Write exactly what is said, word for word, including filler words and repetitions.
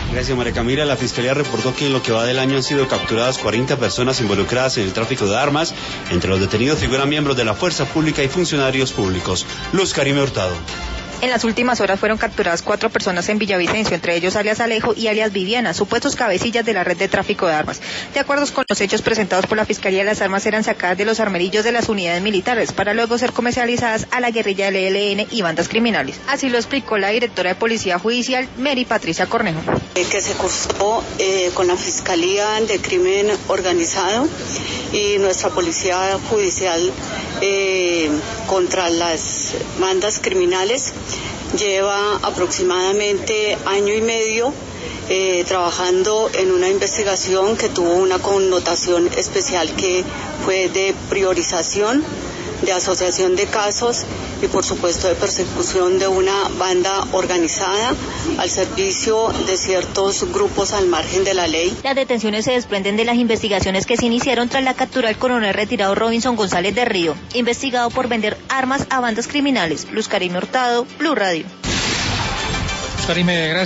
Gracias, María Camila. La Fiscalía reportó que en lo que va del año han sido capturadas cuarenta personas involucradas en el tráfico de armas. Entre los detenidos figuran miembros de la fuerza pública y funcionarios públicos. Luz Karime Hurtado. En las últimas horas fueron capturadas cuatro personas en Villavicencio, entre ellos alias Alejo y alias Viviana, supuestos cabecillas de la red de tráfico de armas. De acuerdo con los hechos presentados por la Fiscalía, las armas eran sacadas de los armerillos de las unidades militares para luego ser comercializadas a la guerrilla del E L N y bandas criminales. Así lo explicó la directora de Policía Judicial, Mary Patricia Cornejo. Eh, que se cursó eh, con la Fiscalía de Crimen Organizado y nuestra Policía Judicial eh, contra las bandas criminales. Lleva aproximadamente año y medio eh, trabajando en una investigación que tuvo una connotación especial que fue de priorización, de asociación de casos y por supuesto de persecución de una banda organizada al servicio de ciertos grupos al margen de la ley. Las detenciones se desprenden de las investigaciones que se iniciaron tras la captura del coronel retirado Robinson González de Río, investigado por vender armas a bandas criminales. Luz Karime Hurtado, Blue Radio. Luz Karime, gracias.